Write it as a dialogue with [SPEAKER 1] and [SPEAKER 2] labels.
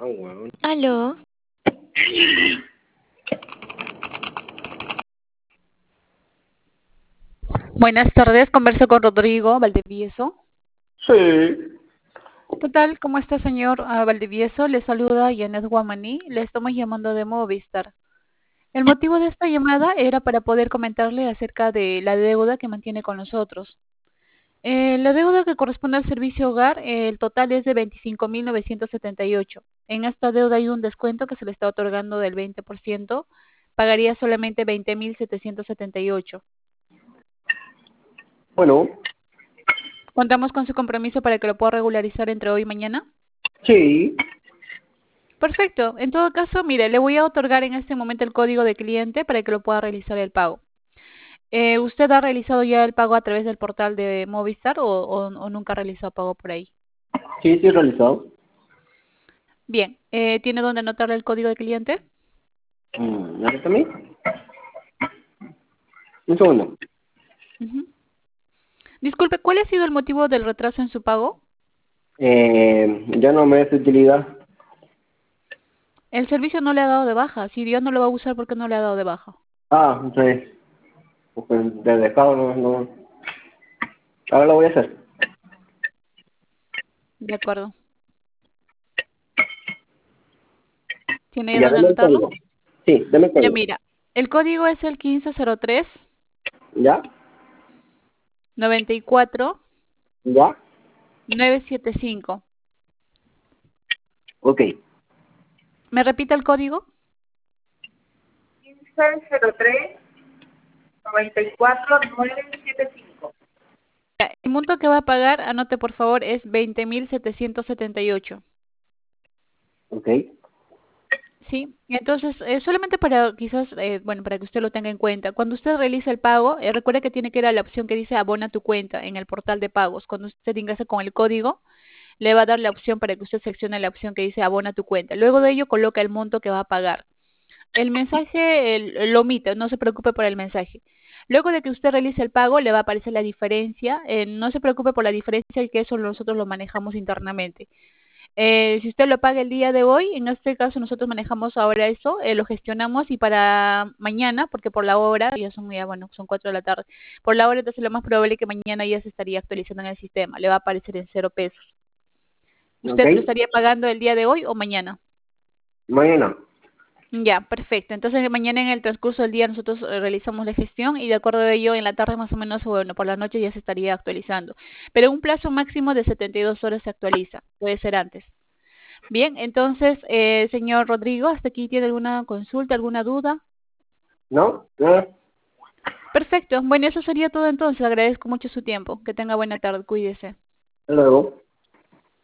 [SPEAKER 1] weón.
[SPEAKER 2] Aló,
[SPEAKER 3] Buenas tardes, converso con Rodrigo Valdivieso.
[SPEAKER 1] Sí.
[SPEAKER 3] ¿Qué tal? ¿Cómo está, señor Valdivieso? Le saluda Janet Guamaní. Le estamos llamando de Movistar. El motivo de esta llamada era para poder comentarle acerca de la deuda que mantiene con nosotros. La deuda que corresponde al servicio hogar, el total es de 25.978. En esta deuda hay un descuento que se le está otorgando del 20%. Pagaría solamente 20.778.
[SPEAKER 1] Bueno,
[SPEAKER 3] ¿Contamos con su compromiso para que lo pueda regularizar entre hoy y mañana?
[SPEAKER 1] sí.
[SPEAKER 3] Perfecto. En todo caso, mire, le voy a otorgar en este momento el código de cliente para que lo pueda realizar el pago. ¿Usted ha realizado ya el pago a través del portal de Movistar o nunca ha realizado pago por ahí?
[SPEAKER 1] Sí, sí, realizado.
[SPEAKER 3] Bien, ¿tiene dónde anotarle el código de cliente?
[SPEAKER 1] ¿Me a mí? Un segundo.
[SPEAKER 3] Ujú. Disculpe, ¿cuál ha sido el motivo del retraso en su pago?
[SPEAKER 1] Ya no me es de utilidad.
[SPEAKER 3] El servicio no le ha dado de baja. Si Dios no lo va a usar, ¿por qué no le ha dado de baja?
[SPEAKER 1] Entonces, pues de dejado no. Ahora lo voy a hacer.
[SPEAKER 3] De acuerdo. ¿Tiene ya
[SPEAKER 1] Ya,
[SPEAKER 3] dónde
[SPEAKER 1] dame el
[SPEAKER 3] anotarlo?
[SPEAKER 1] código. Sí, dame el
[SPEAKER 3] Ya
[SPEAKER 1] código.
[SPEAKER 3] mira, el código es el 1503
[SPEAKER 1] ¿Ya?
[SPEAKER 3] 94
[SPEAKER 1] ¿Ya?
[SPEAKER 3] 975.
[SPEAKER 1] Ok.
[SPEAKER 3] ¿Me repite el código?
[SPEAKER 4] 1503 94975.
[SPEAKER 3] El monto que va a pagar, anote por favor, es 20.778.
[SPEAKER 1] Ok.
[SPEAKER 3] Sí, entonces, solamente para quizás, bueno, para que usted lo tenga en cuenta, cuando usted realiza el pago, recuerde que tiene que ir a la opción que dice abona tu cuenta en el portal de pagos. Cuando usted ingresa con el código, le va a dar la opción para que usted seleccione la opción que dice abona tu cuenta. Luego de ello, coloca el monto que va a pagar. El mensaje lo omite, no se preocupe por el mensaje. Luego de que usted realice el pago, le va a aparecer la diferencia. No se preocupe por la diferencia, que eso nosotros lo manejamos internamente. Si usted lo paga el día de hoy, en este caso nosotros manejamos ahora eso, lo gestionamos y para mañana, porque por la hora, bueno, son 4 de la tarde, por la hora entonces lo más probable es que mañana ya se estaría actualizando en el sistema, le va a aparecer en 0 pesos.
[SPEAKER 1] Ok.
[SPEAKER 3] ¿Usted lo estaría pagando el día de hoy o mañana?
[SPEAKER 1] Mañana.
[SPEAKER 3] Ya, perfecto. Entonces mañana en el transcurso del día nosotros realizamos la gestión y de acuerdo a ello en la tarde más o menos, bueno, por la noche ya se estaría actualizando. Pero en un plazo máximo de 72 horas se actualiza, puede ser antes. Bien, entonces, señor Rodrigo, ¿hasta aquí tiene alguna consulta, alguna duda?
[SPEAKER 1] ¿No? Nada.
[SPEAKER 3] Perfecto. Bueno, eso sería todo entonces. Agradezco mucho su tiempo. Que tenga buena tarde. Cuídese.
[SPEAKER 1] Hasta luego.